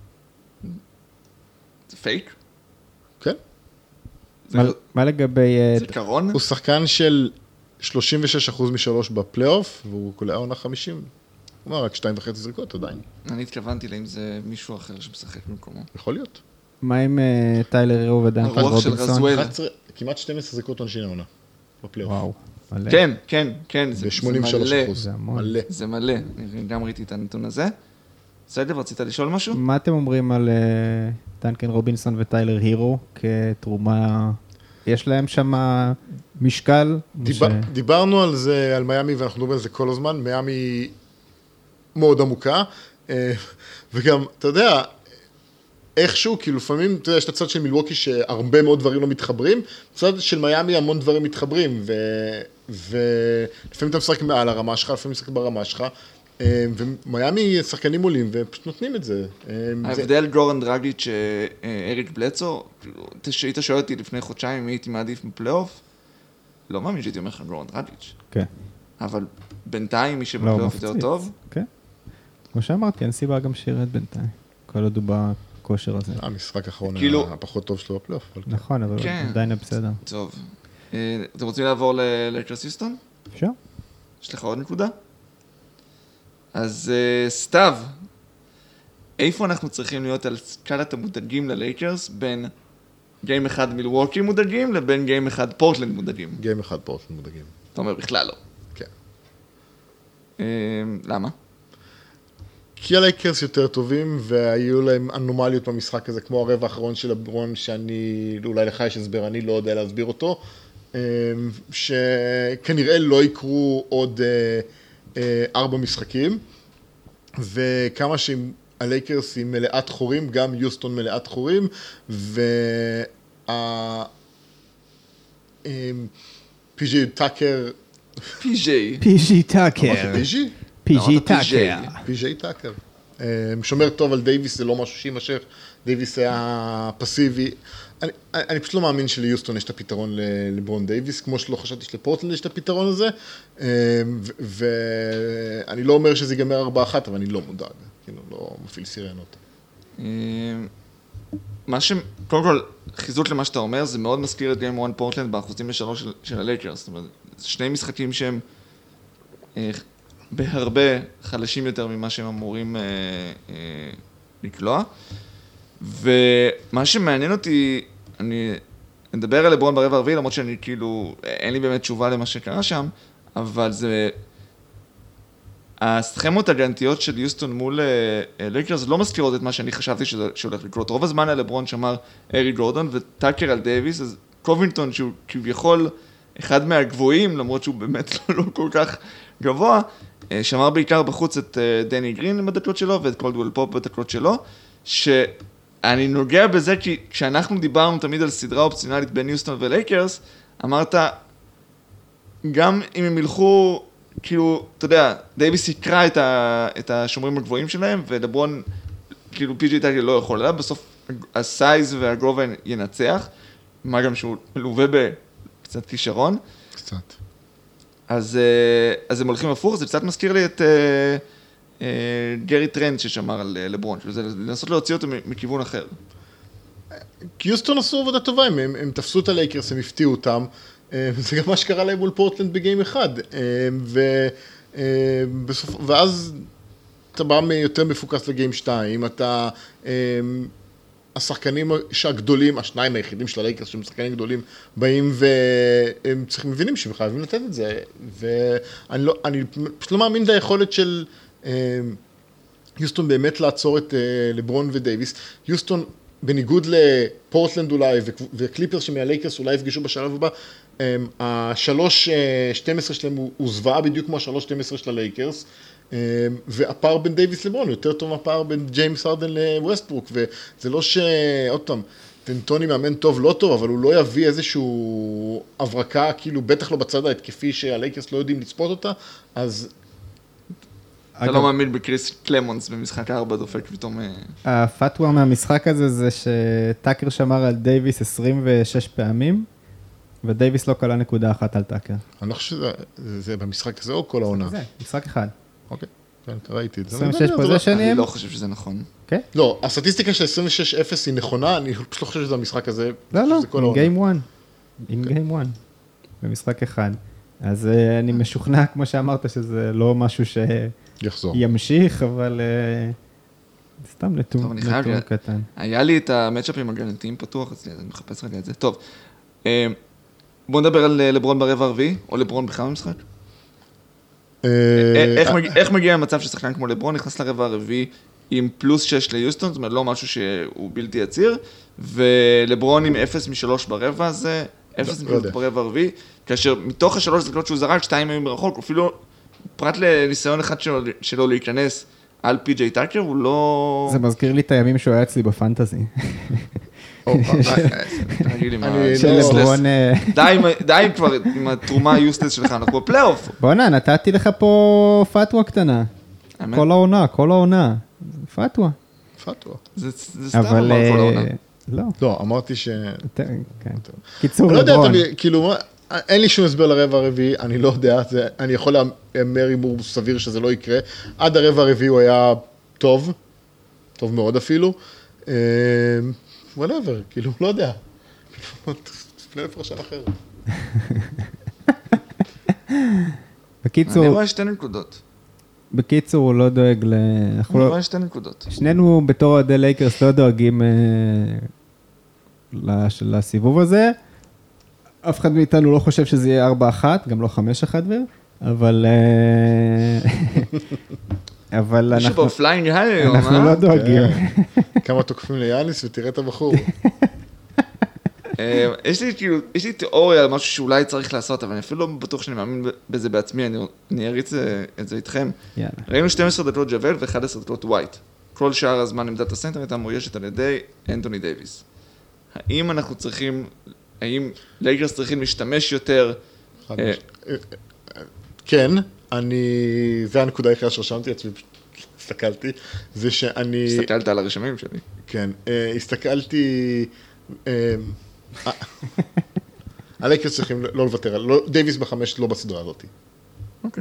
זה פייק? כן. מה לגבי... זה קרון? הוא שחקן של שלושים ושש אחוז משלוש בפלייאוף, והוא קולע עונה חמישים. הוא אומר, רק שתיים וחצי זריקות, עדיין. אני התכוונתי לה אם זה מישהו אחר שמשחק במקומו. יכול להיות. מה עם טיילר הירו ודנקן רובינסון? כמעט שתים עשרה זריקות עונשין העונה, בפלייאוף. וואו, מלא. כן, כן, כן, זה ב-שמונים ושלוש אחוז. זה המון. מלא. זה מלא, אני גם ראיתי את הנתון הזה. בסדר, רצית לשאול משהו? מה אתם אומרים על דנקן רובינסון וטיילר הירו כתרומה? יש להם שם משקל? דיברנו על זה, על מיאמי, ואנחנו מדברים על זה כל הזמן. מיאמי מאוד עמוקה, וגם, אתה יודע, איכשהו, כאילו לפעמים, אתה יודע, יש את הצד של מילווקי שהרבה מאוד דברים לא מתחברים, בצד של מיאמי המון דברים מתחברים, ולפעמים אתה משחק מעל הרמה שלך, לפעמים משחק ברמה שלך, ומיאמי שחקנים עולים, ופשוט נותנים את זה. ההבדל גורן דרגיץ' אריק בלצו, שהיית שואל אותי לפני חודשיים אם הייתי מעדיף בפלייאוף, לא מאמין שהייתי אומר לך גורן דרגיץ'. כן. אבל בינתיים מי שבפלייאוף יותר טוב. כן. כמו שאמרתי, אין סיבה גם שירת בינתיים. כל עוד הוא בכושר הזה. המשחק האחרון כאילו- הפחות טוב שלו בפלייאוף. נכון, אבל כן. עדיין בסדר. טוב. אה, אתם רוצים לעבור ללייקרס היוסטון? אפשר? יש לך עוד נקודה? אז אה, סתיו, איפה אנחנו צריכים להיות על סקלת המודאגים ללייקרס בין גיים אחד מילווקי מודאגים לבין גיים אחד פורטלנד מודאגים? גיים אחד פורטלנד מודאגים. אתה אומר, בכלל לא. כן. אה, למה? כי הלייקרס יותר טובים, והיו להם אנומליות במשחק הזה, כמו הרבע האחרון של לברון, שאני, אולי לך יש הסבר, אני לא יודע להסביר אותו, שכנראה לא יקרו עוד ארבע משחקים, וכמה שהלייקרס היא מלאת חורים, גם יוסטון מלאת חורים, וה... פי ג'י טאקר... פי ג'יי. פי ג'י טאקר. פי ג'י? פי ג'י אמרת פי ג'יי. טאקר. פי ג'יי טאקר. שומר טוב על דייביס, זה לא משהו שימשך. דייביס היה פסיבי. אני, אני פשוט לא מאמין שליוסטון יש את הפתרון לברון דייביס, כמו שלא חשבתי שלפורטלנד יש את הפתרון הזה. ואני לא אומר שזה ייגמר ארבע אחת, אבל אני לא מודאג. כאילו, לא מפעיל סירנות. מה ש... קודם כל, חיזוק למה שאתה אומר, זה מאוד מזכיר את גיים וואן פורטלנד באחוזים לשלוש של, של הלייקרס. זאת אומרת, זה שני משחקים שהם אה, בהרבה חלשים יותר ממה שהם אמורים אה, אה, לקלוע. ומה שמעניין אותי, אני אדבר על לברון ברבע הרביעי, למרות שאני כאילו, אין לי באמת תשובה למה שקרה שם, אבל זה... הסכמות הגנתיות של יוסטון מול לייקרס לא מזכירות את מה שאני חשבתי שהולך לקרות. רוב הזמן על לברון שמר ארי גורדון וטאקר על דייביס, אז קובינגטון שהוא כביכול אחד מהגבוהים, למרות שהוא באמת לא, לא כל כך גבוה, שמר בעיקר בחוץ את דני גרין בדקות שלו ואת קולדוול פופ בדקות שלו, שאני נוגע בזה כי כשאנחנו דיברנו תמיד על סדרה אופציונלית בין יוסטון ולייקרס, אמרת, גם אם הם ילכו... כאילו, אתה יודע, דייביס יקרא את, ה, את השומרים הגבוהים שלהם, ולברון, כאילו, פי ג'י טאקר לא יכול עליו, בסוף הסייז והגרובה ינצח, מה גם שהוא מלווה בקצת כישרון. קצת. אז, אז הם הולכים הפוך, זה קצת מזכיר לי את גרי טרנט ששמר על לברון, זה לנסות להוציא אותו מכיוון אחר. יוסטון עשו עבודה טובה, הם, הם, הם תפסו את הלייקרס, הם הפתיעו אותם, זה גם מה שקרה להם מול פורטלנד בגיים אחד, ו, בסוף, ואז אתה בא יותר מפוקס לגיים שתיים, אתה, השחקנים הגדולים, השניים היחידים של הלייקרס, שהם שחקנים גדולים, באים והם צריכים, מבינים שהם חייבים לתת את זה, ואני לא, אני פשוט לא מאמין ביכולת של יוסטון באמת לעצור את לברון ודייביס. יוסטון, בניגוד לפורטלנד אולי, וקליפרס שמהלייקרס אולי יפגשו בשלב הבא, השלוש שתים עשרה שלהם הוא זוועה בדיוק כמו השלוש שתים עשרה של הלייקרס, והפער בין דייביס לברון יותר טוב מהפער בין ג'יימס הרדן לווסטברוק, וזה לא ש... עוד פעם, טנטוני מאמן טוב, לא טוב, אבל הוא לא יביא איזשהו הברקה, כאילו בטח לא בצד ההתקפי שהלייקרס לא יודעים לצפות אותה, אז... אתה לא מאמין בקריס קלמונס במשחק ארבע דופק פתאום... הפתווה מהמשחק הזה זה שטאקר שמר על דייביס עשרים ושש פעמים, ודייביס לא קלה נקודה אחת על טאקר. אני לא חושב שזה במשחק הזה או כל העונה? זה, משחק אחד. אוקיי, כן, ראיתי את זה. עשרים ושש פוזיישנים. אני לא חושב שזה נכון. כן? לא, הסטטיסטיקה של עשרים ושש אפס היא נכונה, אני פשוט לא חושב שזה המשחק הזה. לא, לא, עם גיים וואן. עם גיים וואן. במשחק אחד. אז אני משוכנע, כמו שאמרת, שזה לא משהו ש... יחזור. ימשיך, אבל סתם נתון קטן. היה לי את המצ'אפים הגנתיים פתוח, אז אני מחפש רגע את זה. טוב, בואו נדבר על לברון ברבע הרביעי, או לברון בכלל במשחק. איך מגיע המצב ששחקן כמו לברון נכנס לרבע הרביעי עם פלוס שש ליוסטון, זאת אומרת לא משהו שהוא בלתי יציר, ולברון עם אפס משלוש ברבע הזה, אפס משלוש ברבע הרביעי, כאשר מתוך השלוש דקות שהוא זרק, שתיים היו מרחוק, אפילו פרט לניסיון אחד שלו, שלו להיכנס על פי ג'יי טאקר, הוא לא... זה מזכיר לי את הימים שהוא היה אצלי בפנטזי. די כבר עם התרומה היוסטס שלך, אנחנו בפלייאוף. בוא'נה, נתתי לך פה פתווה קטנה. כל העונה, כל העונה. פתווה. פתווה. זה סתם אמר כל העונה. לא. לא, אמרתי ש... קיצור לברון. לברון. לא יודע, כאילו... אין לי שום הסבר לרבע הרביעי, אני לא יודע, זה, אני יכול לאמר הימור סביר שזה לא יקרה. עד הרבע הרביעי הוא היה טוב, טוב מאוד אפילו. whatever, כאילו, לא יודע. תפנה לפרשן אחר. בקיצור... אני רואה שתי נקודות. בקיצור, הוא לא דואג ל... אני רואה שתי נקודות. שנינו בתור עדי לייקרס לא דואגים לסיבוב הזה. אף אחד מאיתנו לא חושב שזה יהיה ארבע אחת, גם לא חמש אחת, אבל... אבל אנחנו... מישהו באופליין יהיה היום, אנחנו לא דואגים. כמה תוקפים ליאניס ותראה את הבחור. יש לי כאילו, יש לי תיאוריה על משהו שאולי צריך לעשות, אבל אני אפילו לא בטוח שאני מאמין בזה בעצמי, אני אריץ את זה איתכם. ראינו שתים עשרה דקות ג'וול ו-אחת עשרה דקות ווייט. כל שאר הזמן עמדת הסנטר הייתה מאוישת על ידי אנתוני דייביס. האם אנחנו צריכים... האם לייקרס צריכים להשתמש יותר? כן, אני, זה הנקודה היחידה שרשמתי, עצמי הסתכלתי, זה שאני... הסתכלת על הרשמים שלי. כן, הסתכלתי, הלייקרס צריכים לא לוותר, דייביס בחמש לא בסדרה הזאת. אוקיי.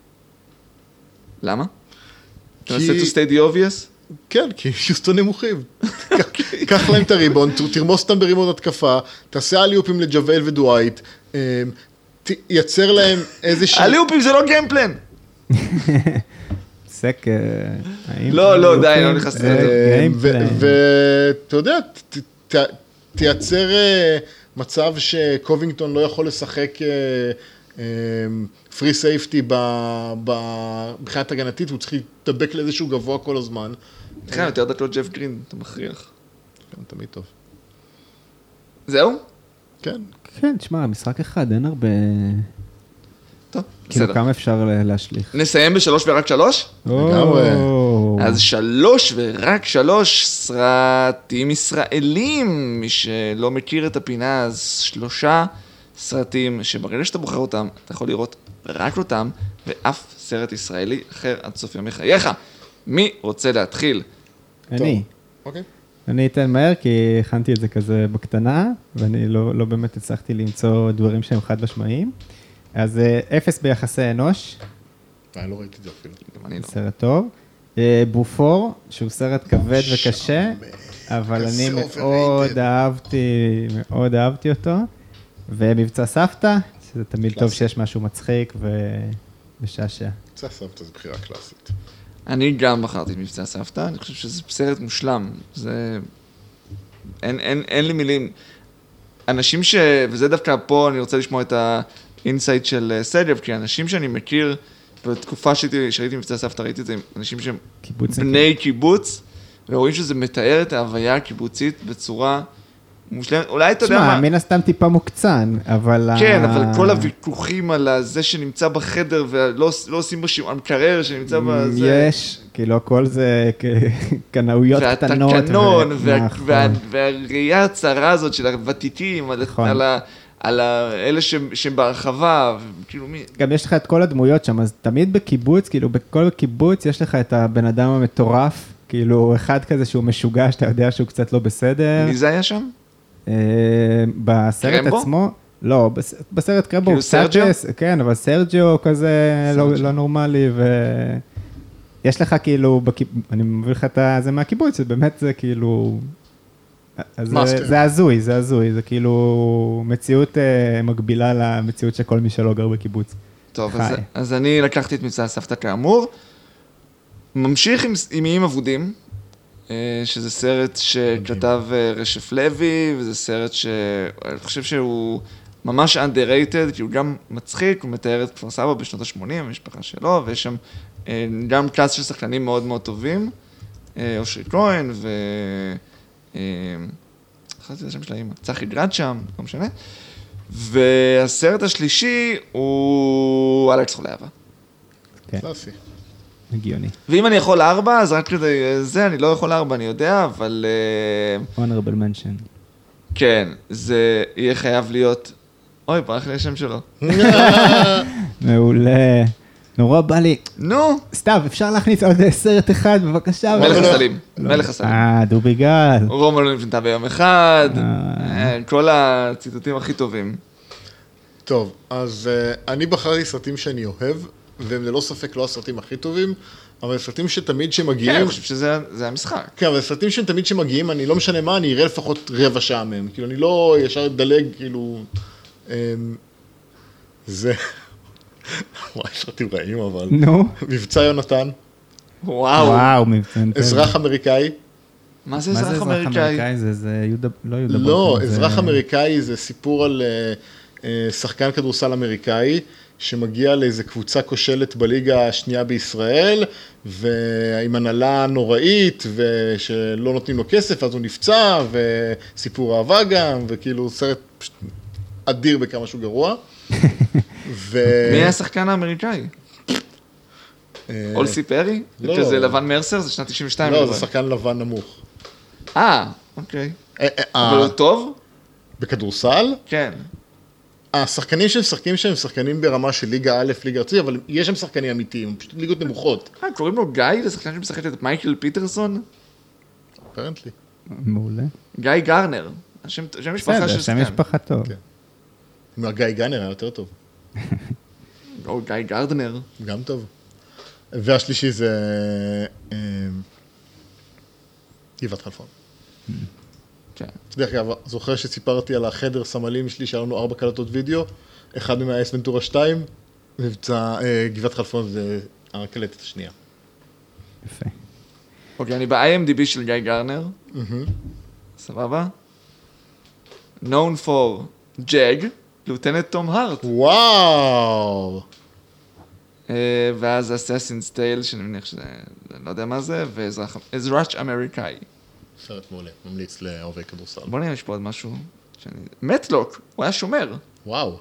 למה? אתה מנסה to stay the obvious? כן, כי יוסטון נמוכים. קח להם את הריבון, תרמוס אותם ברימון התקפה, תעשה אליופים לג'וול ודווייט, תייצר להם איזושהי... אליופים זה לא גיימפלן! סק... לא, לא, די, לא נכנס לזה. ואתה יודע, תייצר מצב שקובינגטון לא יכול לשחק פרי סייפטי בבחינת הגנתית, הוא צריך להתדבק לאיזשהו גבוה כל הזמן. כן, יותר דקות ג'ף גרין, אתה מכריח. כן, תמיד טוב. זהו? כן. כן, תשמע, משחק אחד, אין הרבה... טוב, בסדר. כאילו, כמה אפשר להשליך? נסיים בשלוש ורק שלוש? לגמרי. אז שלוש ורק שלוש סרטים ישראלים, מי שלא מכיר את הפינה, אז שלושה סרטים שברגע שאתה בוחר אותם, אתה יכול לראות רק אותם, ואף סרט ישראלי אחר עד סוף ימי חייך. מי רוצה להתחיל? אני. אוקיי. אני אתן מהר, כי הכנתי את זה כזה בקטנה, ואני לא, לא באמת הצלחתי למצוא דברים שהם חד משמעיים. אז אפס ביחסי אנוש. אני לא ראיתי את זה אפילו. גם אני לא. סרט טוב. בופור, שהוא סרט כבד וקשה, אבל אני מאוד אהבתי, מאוד אהבתי אותו. ומבצע סבתא, שזה תמיד טוב שיש משהו מצחיק ומשעשע. מבצע סבתא זה בחירה קלאסית. אני גם בחרתי את מבצע סבתא, אני חושב שזה סרט מושלם. זה... אין, אין, אין לי מילים. אנשים ש... וזה דווקא פה, אני רוצה לשמוע את האינסייט של סג'ב, כי אנשים שאני מכיר, בתקופה שהייתי, שראיתי מבצע סבתא, ראיתי את זה עם אנשים שהם בני קיבוץ, ורואים שזה מתאר את ההוויה הקיבוצית בצורה מושלמת. אולי אתה יודע מה... שמע, מן הסתם טיפה מוקצן, אבל... כן, אבל כל הוויכוחים על זה שנמצא בחדר, ולא לא עושים בו שימוע, המקרר שנמצא בזה... יש, כאילו הכל זה קנאויות קטנות. והתקנון, והראייה הצרה הזאת של הוותיקים, על אלה שברחבה, כאילו מי... גם יש לך את כל הדמויות שם, אז תמיד בקיבוץ, כאילו בכל קיבוץ יש לך את הבן אדם המטורף, כאילו אחד כזה שהוא משוגע, שאתה יודע שהוא קצת לא בסדר. מי זה היה שם? בסרט עצמו, לא, בסרט קרמבו, כאילו סרג'יו? כן, אבל סרג'יו כזה לא נורמלי, ויש לך כאילו, אני מביא לך את זה מהקיבוץ, באמת זה כאילו, זה הזוי, זה הזוי, זה כאילו מציאות מקבילה למציאות שכל מי שלא גר בקיבוץ. טוב, אז אני לקחתי את מבצע הסבתא כאמור, ממשיך עם איים אבודים, שזה סרט שכתב רשף לוי, וזה סרט שאני חושב שהוא ממש underrated, כי הוא גם מצחיק, הוא מתאר את כפר סבא בשנות ה-שמונים, המשפחה שלו, ויש שם גם קלאס של שחקנים מאוד מאוד טובים, אושרי כהן, ו... אחת את השם של האמא, צחי גרד שם, לא משנה. והסרט השלישי הוא אלכס חולה-אהבה. קלאסי. הגיוני. ואם אני יכול ארבע, אז רק כדי זה, אני לא יכול ארבע, אני יודע, אבל... honorable mention. כן, זה יהיה חייב להיות... אוי, ברח לי השם שלו. מעולה. נורא בא לי. נו. סתיו, אפשר להכניס עוד סרט אחד, בבקשה. מלך הסלים. מלך הסלים. אה, דובי גל. רומן לא נפנתה ביום אחד. כל הציטוטים הכי טובים. טוב, אז אני בחרתי סרטים שאני אוהב, והם ללא ספק לא הסרטים הכי טובים, אבל סרטים שתמיד שמגיעים... כן, אני חושב שזה המשחק. כן, אבל סרטים שתמיד שמגיעים, אני לא משנה מה, אני אראה לפחות רבע שעה מהם. כאילו, אני לא ישר דלג, כאילו... זה... וואי, סרטים רעים, אבל... נו. מבצע יונתן. וואו. וואו, מבצע יונתן. אזרח אמריקאי. מה זה אזרח אמריקאי? זה יהודה... לא יהודה... לא, אזרח אמריקאי זה סיפור על שחקן כדורסל אמריקאי, שמגיע לאיזו קבוצה כושלת בליגה השנייה בישראל, ועם הנהלה נוראית, ושלא נותנים לו כסף, אז הוא נפצע, וסיפור אהבה גם, וכאילו סרט אדיר בכמה שהוא גרוע. מי היה השחקן האמריקאי? אולסי פרי? שזה לבן מרסר? זה שנת תשעים ושתיים? לא, זה שחקן לבן נמוך. אה, אוקיי. אבל הוא טוב? בכדורסל? כן. השחקנים שהם שחקנים שהם שחקנים ברמה של ליגה א', ליגה ארצית, אבל יש שם שחקנים אמיתיים, פשוט ליגות נמוכות. אה, קוראים לו גיא, לשחקן שמשחק את מייקל פיטרסון? אפרנטלי. מעולה. גיא גרנר. שם משפחה של שם משפחה טוב. גיא גרנר היה יותר טוב. או גיא גרדנר. גם טוב. והשלישי זה גבעת חלפון. דרך אגב, זוכר שסיפרתי על החדר סמלים שלי, שהיה לנו ארבע קלטות וידאו, אחד מהם היה אס ונטורה שתיים, מבצע גבעת חלפון זה הקלטת השנייה. יפה. אוקיי, אני ב-איי אם די בי של גיא גרנר. סבבה? known for Jag, לוטנט תום הארט. וואו! ואז Assassin's Tale, שאני מניח שזה, לא יודע מה זה, ואזרח אמריקאי. סרט מעולה, ממליץ לאהובי כדורסל. בוא נראה, יש פה עוד משהו. מטלוק, הוא היה שומר. וואו.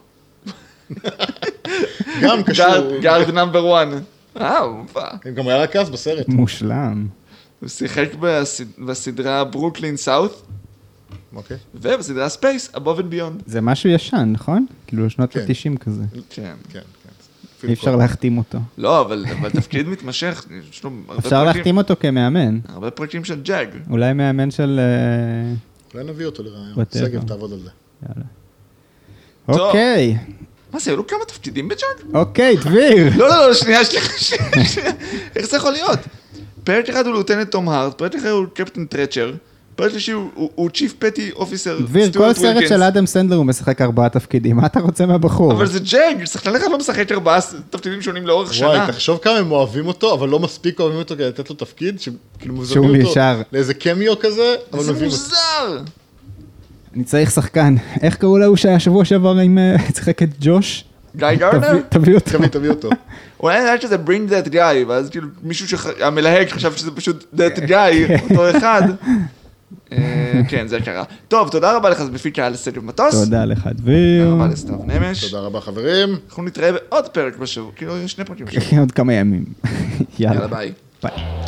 גם קשור. גארד נאמבר וואן. אה, הוא בא. גם היה רכז בסרט. מושלם. הוא שיחק בסדרה ברוקלין סאות'. אוקיי. ובסדרה ספייס, Above and Beyond. זה משהו ישן, נכון? כאילו שנות ה-תשעים כזה. כן. כן, כן. אי אפשר להחתים אותו. לא, אבל תפקיד מתמשך. אפשר להחתים אותו כמאמן. הרבה פרקים של ג'אג. אולי מאמן של... אולי נביא אותו לרעיון. סגב, תעבוד על זה. יאללה. אוקיי. מה זה, היו לו כמה תפקידים בג'אנק? אוקיי, דביר. לא, לא, לא, שנייה, שנייה, שנייה. איך זה יכול להיות? פרק אחד הוא לוטננט תום הארט, פרק אחד הוא קפטן טרצ'ר, פרק שלישי הוא צ'יף פטי אופיסר דביר, כל סרט של אדם סנדלר הוא משחק ארבעה תפקידים, מה אתה רוצה מהבחור? אבל זה ג'אג, שחקן אחד לא משחק ארבעה תפקידים שונים לאורך שנה. וואי, תחשוב כמה הם אוהבים אותו, אבל לא מספיק אוהבים אותו כדי לתת לו תפקיד, שכאילו שהוא מוזבים אותו נשאר. לאיזה קמיו כזה, אבל זה מביאים אותו. מוזר. אני צריך שחקן. איך קראו לו שהיה שבוע שעבר עם... צחק את ג'וש? גיא גארנר? תביא אותו. תביא, תביא אותו. אולי אני יודעת שזה bring that guy, ואז כאילו מישהו שהמלהק חשב שזה פשוט that guy, אותו אחד. כן, זה קרה. טוב, תודה רבה לך, זה בפיקה על סטדיום מטוס. תודה לך, דביר. תודה רבה לסתיו נמש. תודה רבה חברים. אנחנו נתראה בעוד פרק בשבוע, כאילו שני פרקים בשבוע. עוד כמה ימים. יאללה, ביי. ביי.